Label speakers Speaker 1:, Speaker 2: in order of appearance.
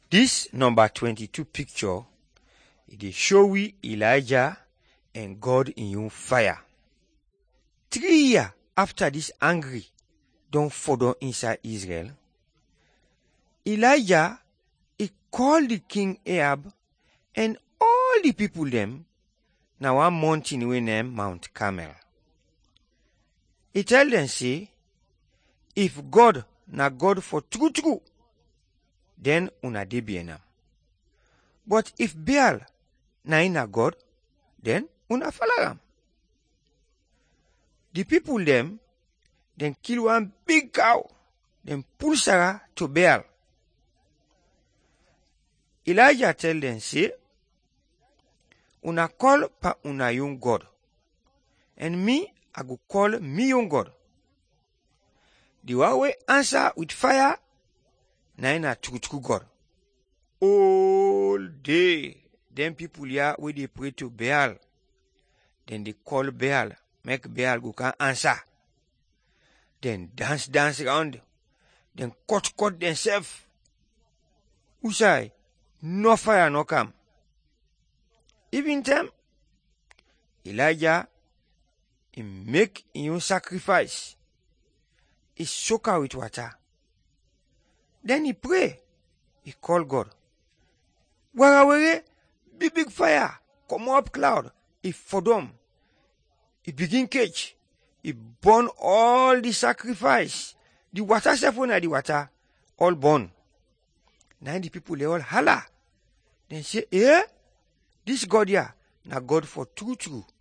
Speaker 1: This number 22 picture, it show we Elijah and God in your fire. 3 years after this angry don't fall inside Israel, Elijah he called the king Ahab and all the people them now one mountain we name Mount Carmel. He tell them say, if God na God for true, then una dey be enam. But if Baal na God, then una follow am. The people them kill one big cow, then pull Sarah to Baal. Elijah tell them say, una call pa una young God, and me I go call me young God. The one way answer with fire, na true God. All day, them people here where they pray to Baal, then they call Baal, make Baal go can answer. Then dance around, then cut themselves. Who say, no fire no come. Even them, Elijah, he make him sacrifice. He soak her with water. Then he pray. He call God. Where big fire come up cloud. He for them. He begin catch. He burn all the sacrifice. The water self when the water all burn. Now the people they all holler. Then say, this God here, na God for true.